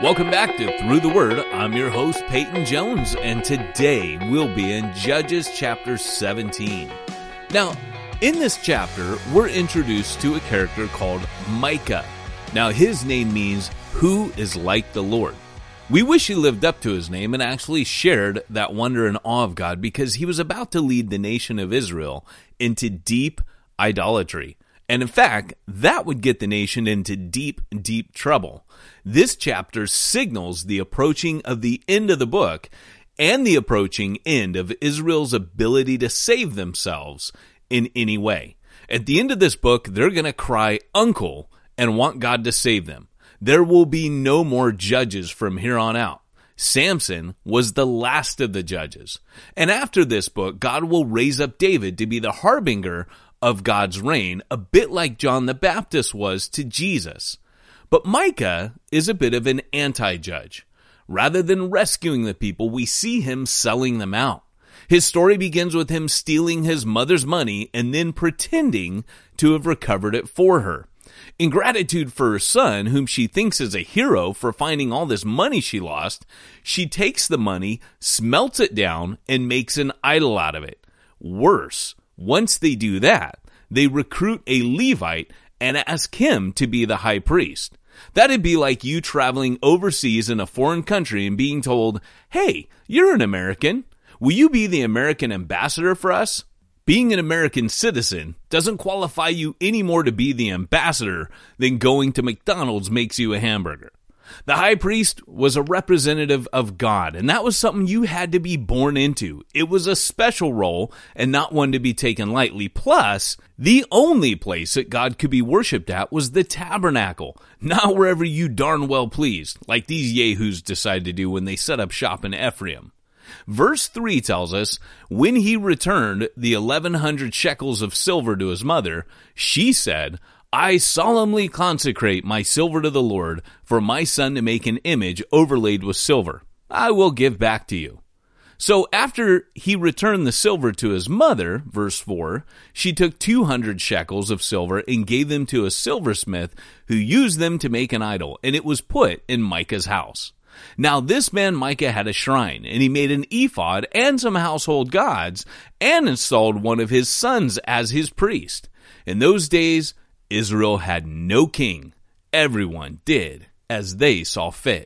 Welcome back to Through the Word. I'm your host, Peyton Jones, and today we'll be in Judges chapter 17. Now, in this chapter, we're introduced to a character called Micah. Now, his name means, who is like the Lord. We wish he lived up to his name and actually shared that wonder and awe of God because he was about to lead the nation of Israel into deep idolatry. And in fact, that would get the nation into deep, deep trouble. This chapter signals the approaching of the end of the book and the approaching end of Israel's ability to save themselves in any way. At the end of this book, they're going to cry uncle and want God to save them. There will be no more judges from here on out. Samson was the last of the judges. And after this book, God will raise up David to be the harbinger of God's reign, a bit like John the Baptist was to Jesus. But Micah is a bit of an anti-judge. Rather than rescuing the people, we see him selling them out. His story begins with him stealing his mother's money and then pretending to have recovered it for her. In gratitude for her son, whom she thinks is a hero for finding all this money she lost, she takes the money, smelts it down, and makes an idol out of it. Worse, once they do that, they recruit a Levite and ask him to be the high priest. That'd be like you traveling overseas in a foreign country and being told, hey, you're an American. Will you be the American ambassador for us? Being an American citizen doesn't qualify you any more to be the ambassador than going to McDonald's makes you a hamburger. The high priest was a representative of God, and that was something you had to be born into. It was a special role and not one to be taken lightly. Plus, the only place that God could be worshipped at was the tabernacle, not wherever you darn well pleased, like these yahoos decided to do when they set up shop in Ephraim. Verse 3 tells us, when he returned the 1,100 shekels of silver to his mother, she said, I solemnly consecrate my silver to the Lord for my son to make an image overlaid with silver. I will give back to you. So after he returned the silver to his mother, verse 4, she took 200 shekels of silver and gave them to a silversmith who used them to make an idol, and it was put in Micah's house. Now this man Micah had a shrine, and he made an ephod and some household gods, and installed one of his sons as his priest. In those days, Israel had no king. Everyone did as they saw fit.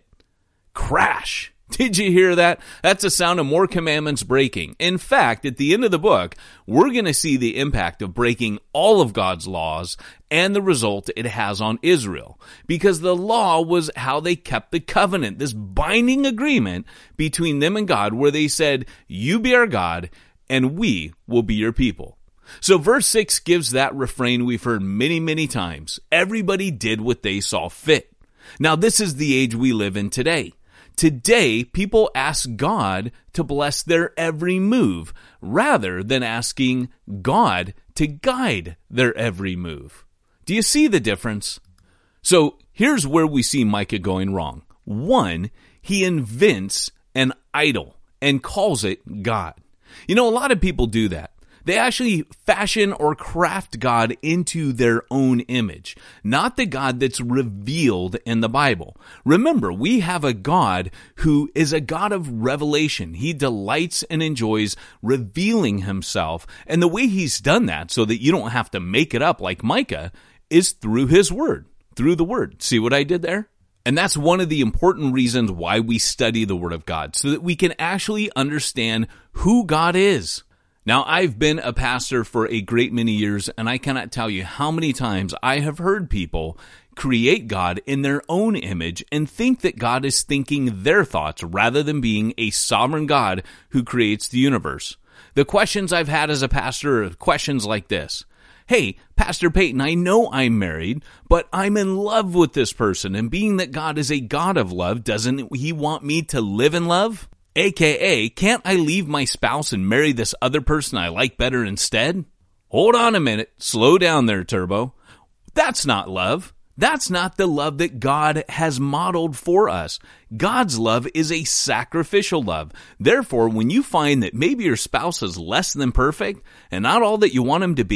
Crash! Did you hear that? That's the sound of more commandments breaking. In fact, at the end of the book, we're going to see the impact of breaking all of God's laws and the result it has on Israel. Because the law was how they kept the covenant, this binding agreement between them and God where they said, you be our God and we will be your people. So verse 6 gives that refrain we've heard many, many times. Everybody did what they saw fit. Now this is the age we live in today. Today, people ask God to bless their every move rather than asking God to guide their every move. Do you see the difference? So here's where we see Micah going wrong. 1, he invents an idol and calls it God. You know, a lot of people do that. They actually fashion or craft God into their own image, not the God that's revealed in the Bible. Remember, we have a God who is a God of revelation. He delights and enjoys revealing himself, and the way he's done that so that you don't have to make it up like Micah is through his word, through the word. See what I did there? And that's one of the important reasons why we study the Word of God, so that we can actually understand who God is. Now, I've been a pastor for a great many years, and I cannot tell you how many times I have heard people create God in their own image and think that God is thinking their thoughts rather than being a sovereign God who creates the universe. The questions I've had as a pastor are questions like this. Hey, Pastor Peyton, I know I'm married, but I'm in love with this person, and being that God is a God of love, doesn't he want me to live in love? AKA, can't I leave my spouse and marry this other person I like better instead? Hold on a minute. Slow down there, Turbo. That's not love. That's not the love that God has modeled for us. God's love is a sacrificial love. Therefore, when you find that maybe your spouse is less than perfect and not all that you want him to be,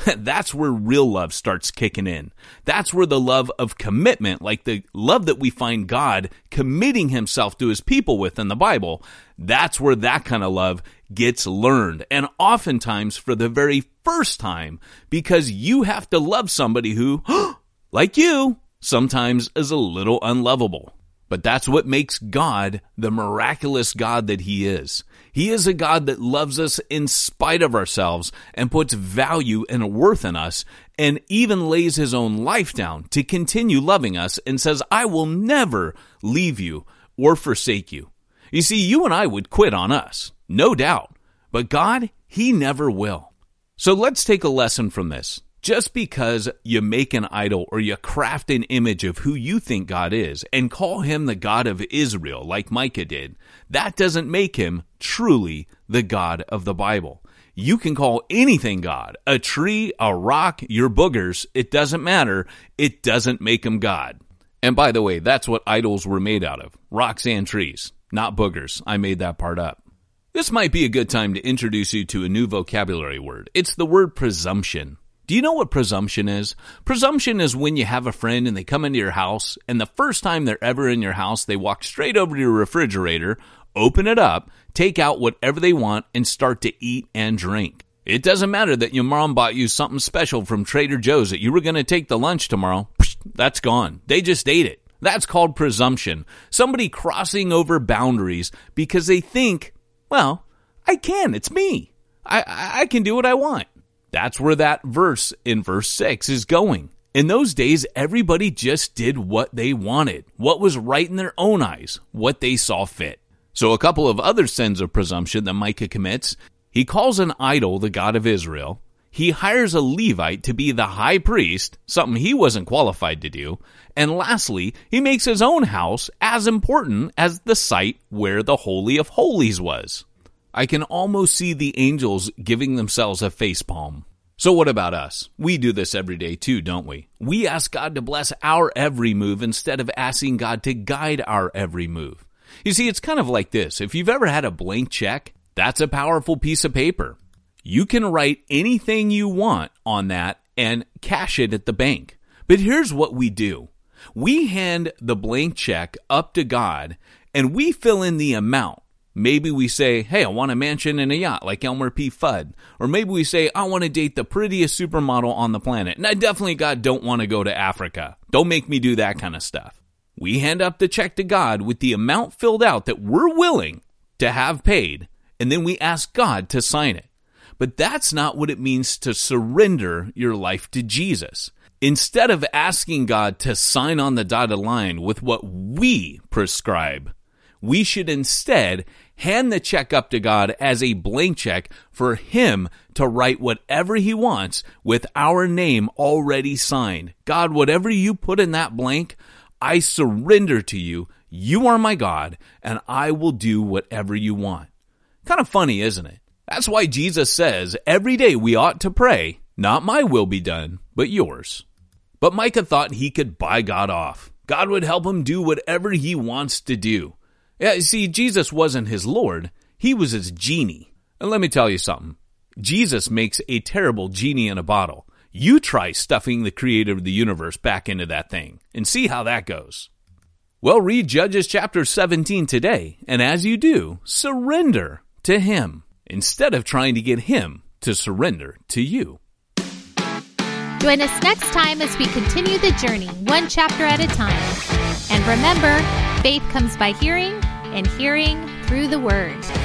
That's where real love starts kicking in. That's where the love of commitment, like the love that we find God committing himself to his people with in the Bible, that's where that kind of love gets learned. And oftentimes for the very first time, because you have to love somebody who, like you, sometimes is a little unlovable. But that's what makes God the miraculous God that he is. He is a God that loves us in spite of ourselves and puts value and worth in us and even lays his own life down to continue loving us and says, I will never leave you or forsake you. You see, you and I would quit on us, no doubt, but God, he never will. So let's take a lesson from this. Just because you make an idol or you craft an image of who you think God is and call him the God of Israel like Micah did, that doesn't make him truly the God of the Bible. You can call anything God, a tree, a rock, your boogers, it doesn't matter. It doesn't make him God. And by the way, that's what idols were made out of, rocks and trees, not boogers. I made that part up. This might be a good time to introduce you to a new vocabulary word. It's the word presumption. Do you know what presumption is? Presumption is when you have a friend and they come into your house, and the first time they're ever in your house, they walk straight over to your refrigerator, open it up, take out whatever they want, and start to eat and drink. It doesn't matter that your mom bought you something special from Trader Joe's that you were going to take to lunch tomorrow. That's gone. They just ate it. That's called presumption. Somebody crossing over boundaries because they think, well, I can. It's me. I can do what I want. That's where that verse in verse 6 is going. In those days, everybody just did what they wanted, what was right in their own eyes, what they saw fit. So a couple of other sins of presumption that Micah commits. He calls an idol the God of Israel. He hires a Levite to be the high priest, something he wasn't qualified to do. And lastly, he makes his own house as important as the site where the Holy of Holies was. I can almost see the angels giving themselves a facepalm. So what about us? We do this every day too, don't we? We ask God to bless our every move instead of asking God to guide our every move. You see, it's kind of like this. If you've ever had a blank check, that's a powerful piece of paper. You can write anything you want on that and cash it at the bank. But here's what we do. We hand the blank check up to God and we fill in the amount. Maybe we say, hey, I want a mansion and a yacht like Elmer P. Fudd. Or maybe we say, I want to date the prettiest supermodel on the planet. And I definitely, God, don't want to go to Africa. Don't make me do that kind of stuff. We hand up the check to God with the amount filled out that we're willing to have paid. And then we ask God to sign it. But that's not what it means to surrender your life to Jesus. Instead of asking God to sign on the dotted line with what we prescribe, we should instead hand the check up to God as a blank check for him to write whatever he wants with our name already signed. God, whatever you put in that blank, I surrender to you. You are my God, and I will do whatever you want. Kind of funny, isn't it? That's why Jesus says every day we ought to pray, not my will be done, but yours. But Micah thought he could buy God off. God would help him do whatever he wants to do. Yeah, see, Jesus wasn't his Lord. He was his genie. And let me tell you something. Jesus makes a terrible genie in a bottle. You try stuffing the creator of the universe back into that thing and see how that goes. Well, read Judges chapter 17 today, and as you do, surrender to him instead of trying to get him to surrender to you. Join us next time as we continue the journey, one chapter at a time. And remember, faith comes by hearing, and hearing through the Word.